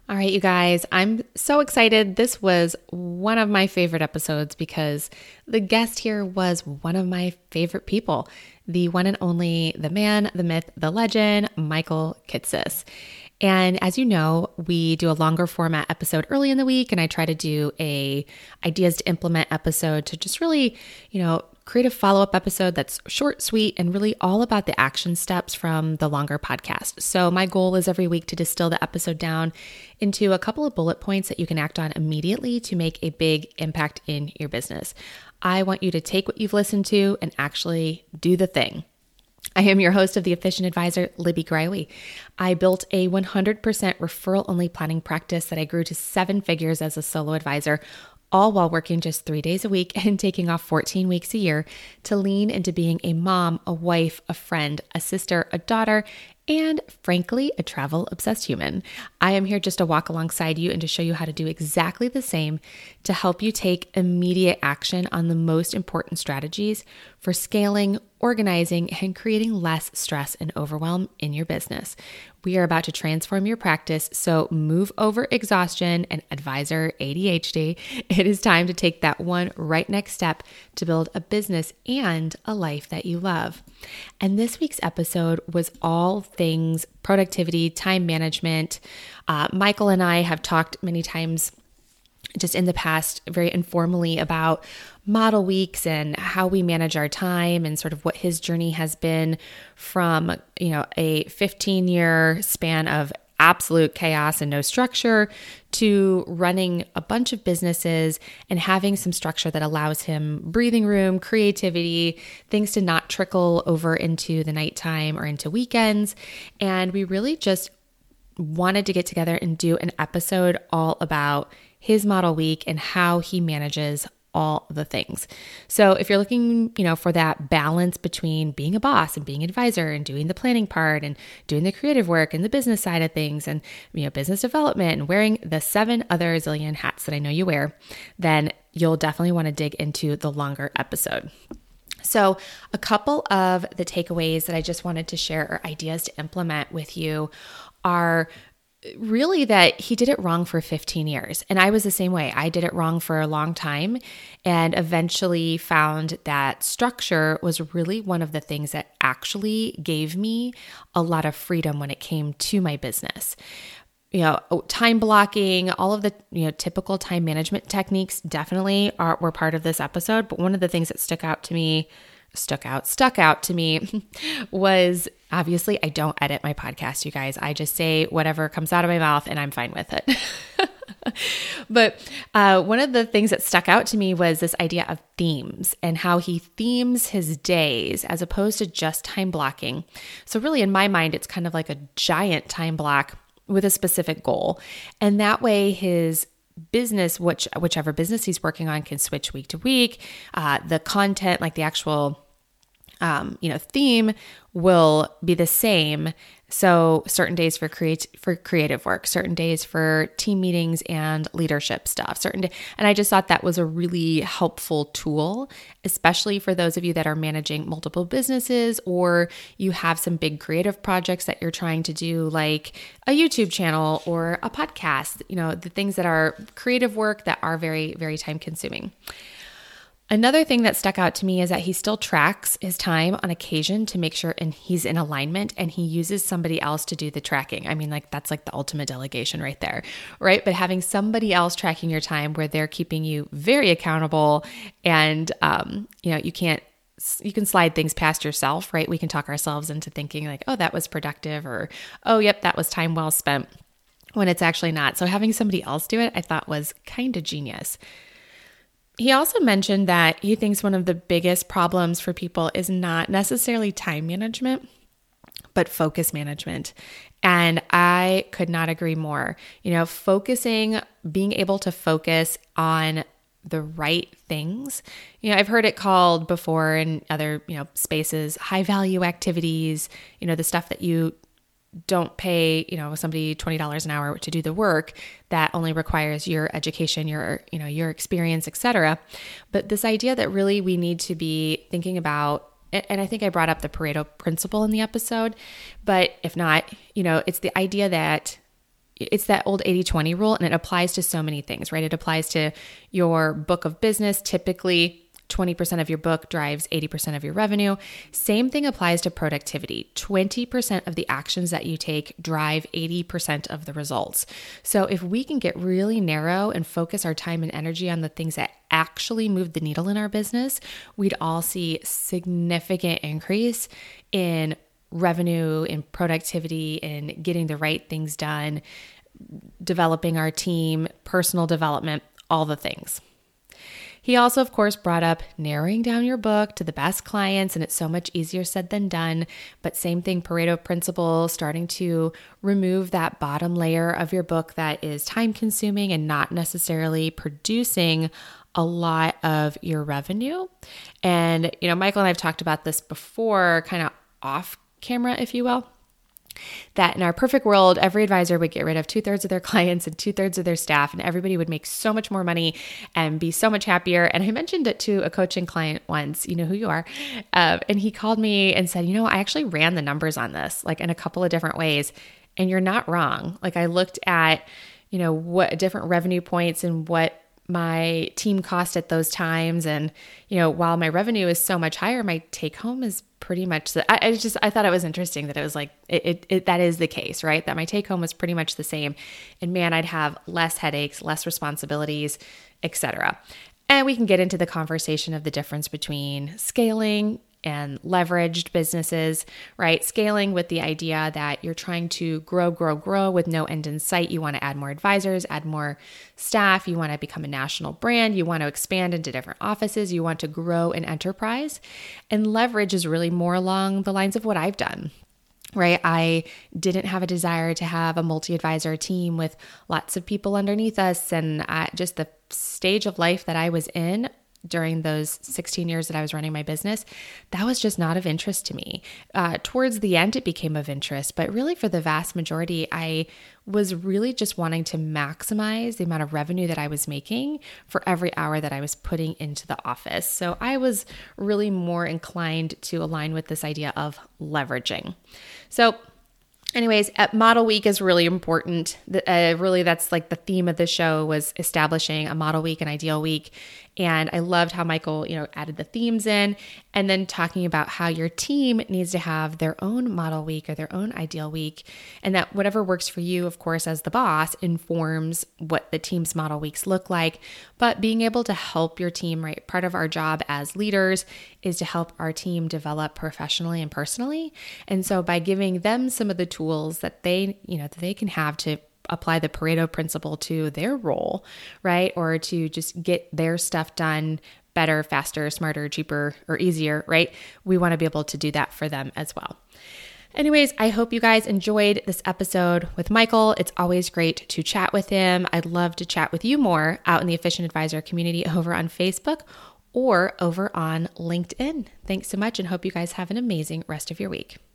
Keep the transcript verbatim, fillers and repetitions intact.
All right, you guys, I'm so excited. This was one of my favorite episodes because the guest here was one of my favorite people, the one and only, the man, the myth, the legend, Michael Kitces. And as you know, we do a longer format episode early in the week, and I try to do a ideas to implement episode to just really, you know, create a follow-up episode that's short, sweet, and really all about the action steps from the longer podcast. So my goal is every week to distill the episode down into a couple of bullet points that you can act on immediately to make a big impact in your business. I want you to take what you've listened to and actually do the thing. I am your host of The Efficient Advisor, Libby Griley. I built a one hundred percent referral-only planning practice that I grew to seven figures as a solo advisor, all while working just three days a week and taking off fourteen weeks a year to lean into being a mom, a wife, a friend, a sister, a daughter, and frankly, a travel-obsessed human. I am here just to walk alongside you and to show you how to do exactly the same to help you take immediate action on the most important strategies for scaling, organizing, and creating less stress and overwhelm in your business. We are about to transform your practice, so move over exhaustion and advisor A D H D. It is time to take that one right next step to build a business and a life that you love. And this week's episode was all things productivity, time management. Uh, Michael and I have talked many times just in the past, very informally, about model weeks and how we manage our time and sort of what his journey has been from, you know, a fifteen year span of absolute chaos and no structure to running a bunch of businesses and having some structure that allows him breathing room, creativity, things to not trickle over into the nighttime or into weekends. And we really just wanted to get together and do an episode all about his model week and how he manages all the things. So if you're looking, you know, for that balance between being a boss and being an advisor and doing the planning part and doing the creative work and the business side of things and, you know, business development and wearing the seven other zillion hats that I know you wear, then you'll definitely want to dig into the longer episode. So a couple of the takeaways that I just wanted to share or ideas to implement with you are really that he did it wrong for fifteen years. And I was the same way. I did it wrong for a long time and eventually found that structure was really one of the things that actually gave me a lot of freedom when it came to my business. You know, time blocking, all of the, you know, typical time management techniques definitely are were part of this episode. But one of the things that stuck out to me stuck out, stuck out to me was obviously I don't edit my podcast, you guys. I just say whatever comes out of my mouth and I'm fine with it. But uh, one of the things that stuck out to me was this idea of themes and how he themes his days as opposed to just time blocking. So really in my mind, it's kind of like a giant time block with a specific goal. And that way his business, which whichever business he's working on, can switch week to week. Uh, the content, like the actual, um, you know, theme, will be the same. So certain days for create for creative work, certain days for team meetings and leadership stuff, certain day, and I just thought that was a really helpful tool, especially for those of you that are managing multiple businesses or you have some big creative projects that you're trying to do, like a YouTube channel or a podcast. You know, the things that are creative work that are very, very time consuming. Another thing that stuck out to me is that he still tracks his time on occasion to make sure and he's in alignment, and he uses somebody else to do the tracking. I mean, like that's like the ultimate delegation right there, right? But having somebody else tracking your time where they're keeping you very accountable and, um, you know, you can't, you can slide things past yourself, right? We can talk ourselves into thinking like, oh, that was productive, or, oh, yep, that was time well spent, when it's actually not. So having somebody else do it, I thought was kind of genius. He also mentioned that he thinks one of the biggest problems for people is not necessarily time management, but focus management. And I could not agree more. You know, focusing, being able to focus on the right things. You know, I've heard it called before in other, you know, spaces, high value activities, you know, the stuff that you don't pay, you know, somebody twenty dollars an hour to do the work that only requires your education, your, you know, your experience, et cetera. But this idea that really we need to be thinking about, and I think I brought up the Pareto principle in the episode, but if not, you know, it's the idea that it's that old eighty twenty rule, and it applies to so many things, right? It applies to your book of business. Typically, twenty percent of your book drives eighty percent of your revenue. Same thing applies to productivity. twenty percent of the actions that you take drive eighty percent of the results. So if we can get really narrow and focus our time and energy on the things that actually move the needle in our business, we'd all see significant increase in revenue, in productivity, in getting the right things done, developing our team, personal development, all the things. He also, of course, brought up narrowing down your book to the best clients, and it's so much easier said than done. But same thing, Pareto principle, starting to remove that bottom layer of your book that is time consuming and not necessarily producing a lot of your revenue. And, you know, Michael and I have talked about this before, kind of off camera, if you will, that in our perfect world, every advisor would get rid of two thirds of their clients and two thirds of their staff, and everybody would make so much more money and be so much happier. And I mentioned it to a coaching client once, you know who you are. Uh, and he called me and said, you know, I actually ran the numbers on this, like in a couple of different ways. And you're not wrong. Like I looked at, you know, what different revenue points and what my team cost at those times. And, you know, while my revenue is so much higher, my take home is pretty much the, I, I just, I thought it was interesting that it was like, it, it, it, that is the case, right? That my take home was pretty much the same. And man, I'd have less headaches, less responsibilities, et cetera. And we can get into the conversation of the difference between scaling and leveraged businesses, right? Scaling with the idea that you're trying to grow, grow, grow with no end in sight. You want to add more advisors, add more staff. You want to become a national brand. You want to expand into different offices. You want to grow an enterprise. And leverage is really more along the lines of what I've done, right? I didn't have a desire to have a multi-advisor team with lots of people underneath us. And I, just the stage of life that I was in during those sixteen years that I was running my business, that was just not of interest to me. Uh, towards the end, it became of interest, but really for the vast majority, I was really just wanting to maximize the amount of revenue that I was making for every hour that I was putting into the office. So I was really more inclined to align with this idea of leveraging. So anyways, at Model Week is really important. Uh, really, that's like the theme of the show was establishing a model week, an ideal week. And I loved how Michael, you know, added the themes in and then talking about how your team needs to have their own model week or their own ideal week. And that whatever works for you, of course, as the boss informs what the team's model weeks look like. But being able to help your team, right? Part of our job as leaders is to help our team develop professionally and personally. And so by giving them some of the tools that they, you know, that they can have to apply the Pareto principle to their role, right? Or to just get their stuff done better, faster, smarter, cheaper, or easier, right? We want to be able to do that for them as well. Anyways, I hope you guys enjoyed this episode with Michael. It's always great to chat with him. I'd love to chat with you more out in the Efficient Advisor community over on Facebook or over on LinkedIn. Thanks so much and hope you guys have an amazing rest of your week.